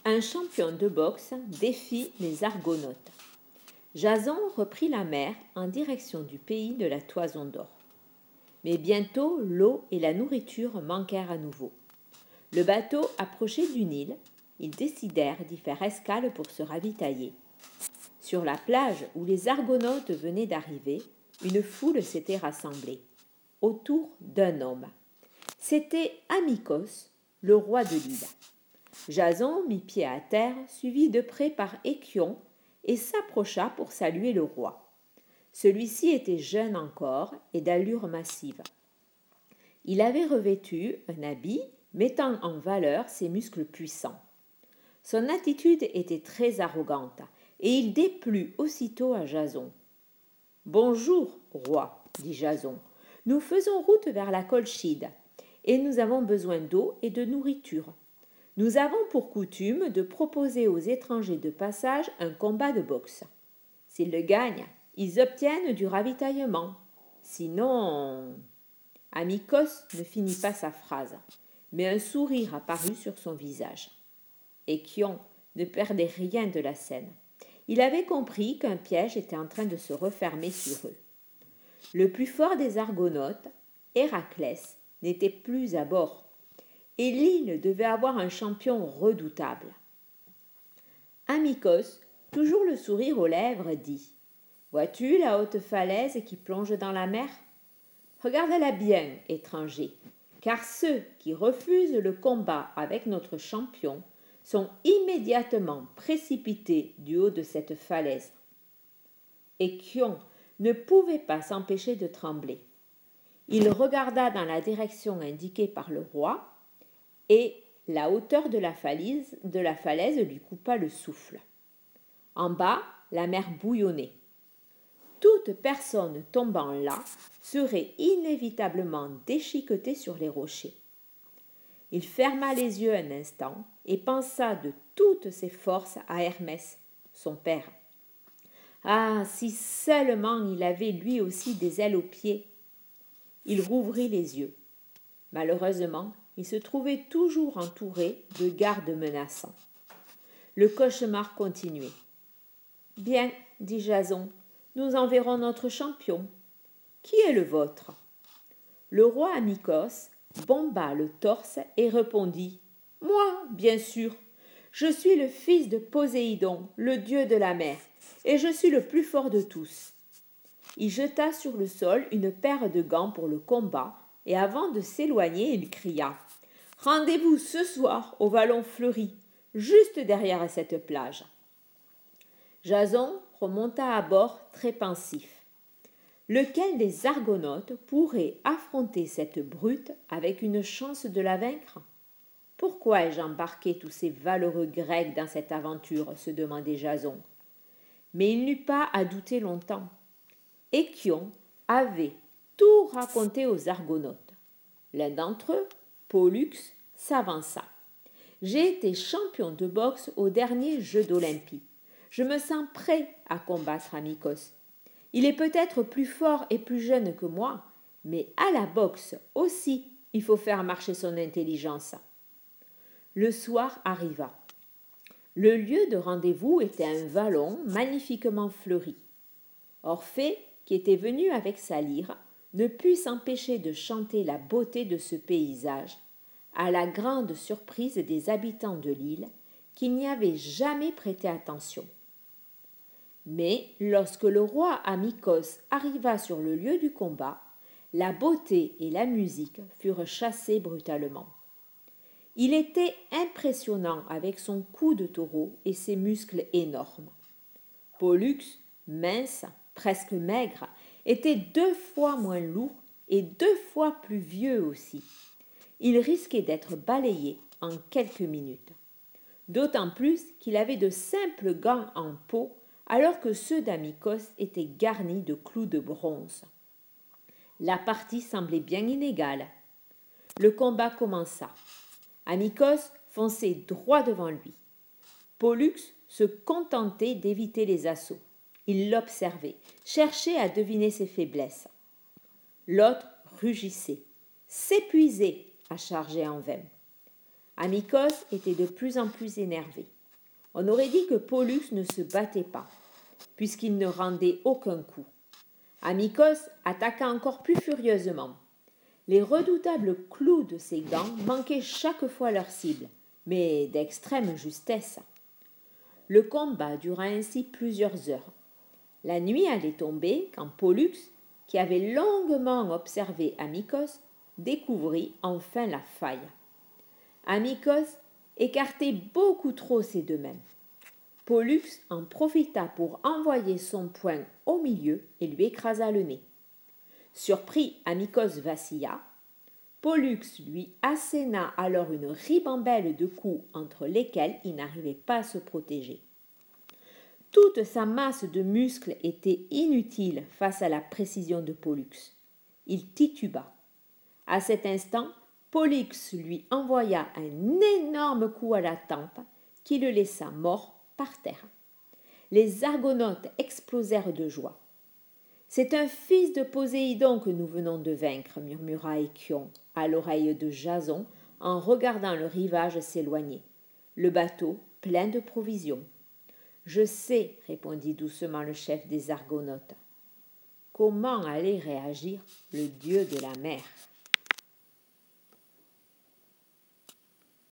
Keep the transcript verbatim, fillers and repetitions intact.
Un champion de boxe défie les Argonautes. Jason reprit la mer en direction du pays de la Toison d'Or. Mais bientôt, l'eau et la nourriture manquèrent à nouveau. Le bateau approchait d'une île. Ils décidèrent d'y faire escale pour se ravitailler. Sur la plage où les Argonautes venaient d'arriver, une foule s'était rassemblée, autour d'un homme. C'était Amykos, le roi de l'île. Jason mit pied à terre, suivi de près par Échion, et s'approcha pour saluer le roi. Celui-ci était jeune encore et d'allure massive. Il avait revêtu un habit mettant en valeur ses muscles puissants. Son attitude était très arrogante, et il déplut aussitôt à Jason. « Bonjour, roi, dit Jason. Nous faisons route vers la Colchide, et nous avons besoin d'eau et de nourriture. Nous avons pour coutume de proposer aux étrangers de passage un combat de boxe. S'ils le gagnent, ils obtiennent du ravitaillement. Sinon... » Amykos ne finit pas sa phrase, mais un sourire apparut sur son visage. Échion ne perdait rien de la scène. Il avait compris qu'un piège était en train de se refermer sur eux. Le plus fort des Argonautes, Héraclès, n'était plus à bord, et l'île devait avoir un champion redoutable. Amykos, toujours le sourire aux lèvres, dit « Vois-tu la haute falaise qui plonge dans la mer ? Regarde-la bien, étranger, car ceux qui refusent le combat avec notre champion sont immédiatement précipités du haut de cette falaise. » Échion ne pouvait pas s'empêcher de trembler. Il regarda dans la direction indiquée par le roi, et la hauteur de la falaise, de la falaise lui coupa le souffle. En bas, la mer bouillonnait. Toute personne tombant là serait inévitablement déchiquetée sur les rochers. Il ferma les yeux un instant et pensa de toutes ses forces à Hermès, son père. Ah, si seulement il avait lui aussi des ailes aux pieds! Il rouvrit les yeux. Malheureusement, il se trouvait toujours entouré de gardes menaçants. Le cauchemar continuait. « Bien, dit Jason, nous enverrons notre champion. Qui est le vôtre ?» Le roi Amykos bomba le torse et répondit « Moi, bien sûr. Je suis le fils de Poséidon, le dieu de la mer, et je suis le plus fort de tous. » Il jeta sur le sol une paire de gants pour le combat, et avant de s'éloigner, il cria « Rendez-vous ce soir au Vallon Fleuri, juste derrière cette plage. » Jason remonta à bord très pensif. Lequel des Argonautes pourrait affronter cette brute avec une chance de la vaincre ? Pourquoi ai-je embarqué tous ces valeureux Grecs dans cette aventure ? Se demandait Jason. Mais il n'eut pas à douter longtemps. Échion avait tout raconté aux Argonautes. L'un d'entre eux, Pollux, s'avança. « J'ai été champion de boxe aux derniers Jeux d'Olympie. Je me sens prêt à combattre Amykos. Il est peut-être plus fort et plus jeune que moi, mais à la boxe aussi, il faut faire marcher son intelligence. » Le soir arriva. Le lieu de rendez-vous était un vallon magnifiquement fleuri. Orphée, qui était venu avec sa lyre, ne put s'empêcher de chanter la beauté de ce paysage, à la grande surprise des habitants de l'île, qui n'y avaient jamais prêté attention. Mais lorsque le roi Amykos arriva sur le lieu du combat, la beauté et la musique furent chassées brutalement. Il était impressionnant avec son cou de taureau et ses muscles énormes. Pollux, mince, presque maigre, était deux fois moins lourd et deux fois plus vieux aussi. Il risquait d'être balayé en quelques minutes. D'autant plus qu'il avait de simples gants en peau alors que ceux d'Amykos étaient garnis de clous de bronze. La partie semblait bien inégale. Le combat commença. Amykos fonçait droit devant lui. Pollux se contentait d'éviter les assauts. Il l'observait, cherchait à deviner ses faiblesses. L'autre rugissait, s'épuisait à charger en vain. Amycos était de plus en plus énervé. On aurait dit que Pollux ne se battait pas, puisqu'il ne rendait aucun coup. Amycos attaqua encore plus furieusement. Les redoutables clous de ses gants manquaient chaque fois leur cible, mais d'extrême justesse. Le combat dura ainsi plusieurs heures. La nuit allait tomber quand Pollux, qui avait longuement observé Amycos, découvrit enfin la faille. Amycos écartait beaucoup trop ses deux mains. Pollux en profita pour envoyer son poing au milieu et lui écrasa le nez. Surpris, Amycos vacilla. Pollux lui asséna alors une ribambelle de coups entre lesquels il n'arrivait pas à se protéger. Toute sa masse de muscles était inutile face à la précision de Pollux. Il tituba. À cet instant, Pollux lui envoya un énorme coup à la tempe qui le laissa mort par terre. Les Argonautes explosèrent de joie. « C'est un fils de Poséidon que nous venons de vaincre, » murmura Échion à l'oreille de Jason en regardant le rivage s'éloigner, le bateau plein de provisions. « Je sais, » répondit doucement le chef des Argonautes. Comment allait réagir le dieu de la mer ?